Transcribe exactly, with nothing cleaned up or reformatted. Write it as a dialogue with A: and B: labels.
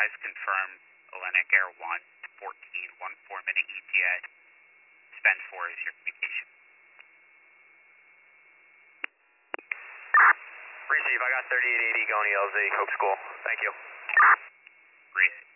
A: Advise confirmed Atlantic Air one, fourteen, one four minute E T A. Spend four is your communication.
B: Receive, I got thirty-eight eighty going E L Z, Hope School. Thank you.
A: Breathe.